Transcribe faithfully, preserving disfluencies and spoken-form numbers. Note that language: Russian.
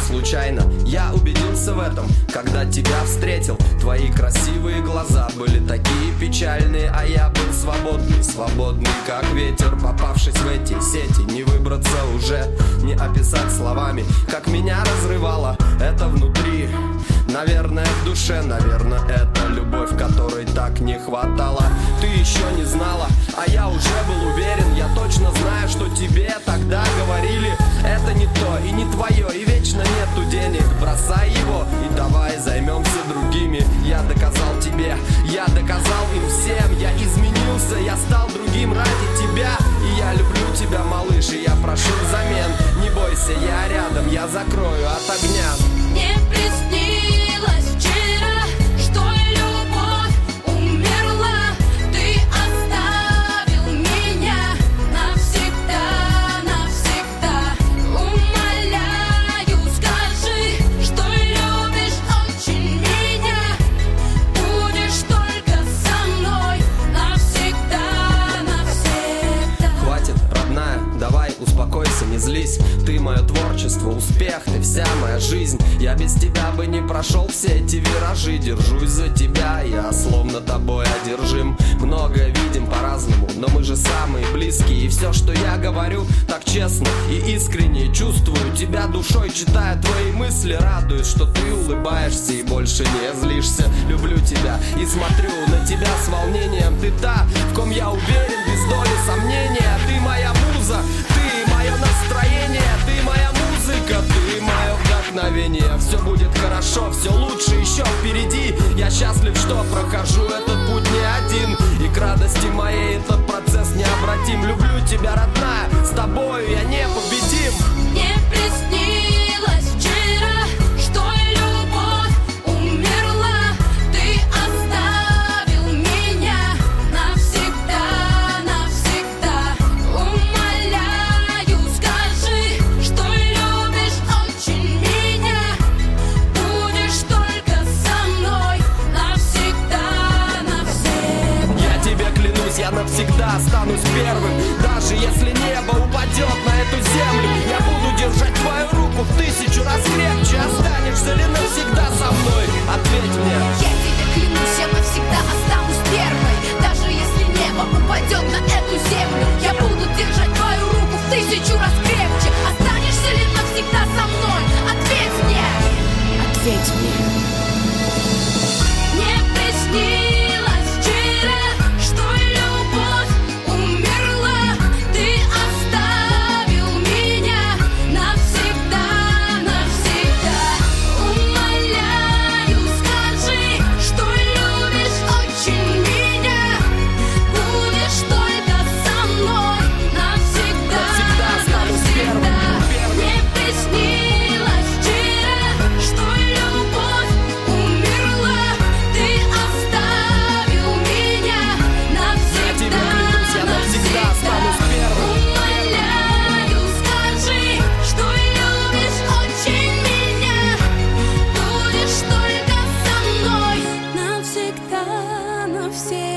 случайно. Я убедился в этом, когда тебя встретил. Твои красивые глаза были такие печальные, а я был свободный, свободный как ветер. Попавшись в эти сети, не выбраться уже, не описать словами, как меня разрывало это внутри. Наверное, в душе, наверное, это любовь, которой так не хватало. Ты еще не знала, а я уже был уверен. Я точно знаю, что тебе тогда говорили: это не то и не твое, и вечно нету денег. Бросай его и давай займемся другими. Я доказал тебе, я доказал им всем. Я изменился, я стал другим ради тебя. И я люблю тебя, малыш, и я прошу взамен. Не бойся, я рядом, я закрою от огня. Не приснилось вчера, что любовь умерла. Ты оставил меня навсегда, навсегда. Умоляю, скажи, что любишь очень меня. Будешь только со мной навсегда, навсегда. Хватит, родная, давай успокойся, не злись. Ты мое творчество, успех, ты вся моя жизнь. Я без тебя бы не прошел все эти виражи. Держусь за тебя, я словно тобой одержим. Многое видим по-разному, но мы же самые близкие. И все, что я говорю, так честно и искренне. Чувствую тебя душой, читая твои мысли. Радуюсь, что ты улыбаешься и больше не злишься. Люблю тебя и смотрю на тебя с волнением. Ты та, в ком я уверен, без доли сомнения. Ты моя муза, ты мое настроение. Ты моя музыка, ты мое вдохновение. Все будет хорошо, все лучше еще впереди. Я счастлив, что прохожу этот путь не один. И к радости моей этот процесс необратим. Люблю тебя, родная, с тобою я непобедим. Не приснилось вчера, что любовь умерла. Ты оставил меня навсегда, навсегда. Умоляю, скажи, что любишь очень меня. Будешь только со мной навсегда, навсегда. Я тебе клянусь, я навсегда останусь первым. Даже если небо упадет на эту землю, я буду держать твою руку в тысячу раз крепче. Останешься ли навсегда со мной? Ответь мне. Я тебе клянусь, я навсегда останусь первой. Даже если небо упадет на эту землю, я буду держать твою руку в тысячу раз крепче. Останешься ли навсегда со мной? Ответь мне. Ответь мне. Не приснилось вчера, что любовь умерла. Ты оставил меня навсегда, навсегда. Умоляю, скажи, что любишь очень меня. Будешь только со мной навсегда, Навсегда останусь первым, навсегда. первым. Не приснилось вчера, что любовь умерла. Ты оставил меня Я тебе навсегда, клянусь, я навсегда останусь первым. Умоляю, скажи, что любишь очень меня. Будешь только со мной навсегда, навсегда.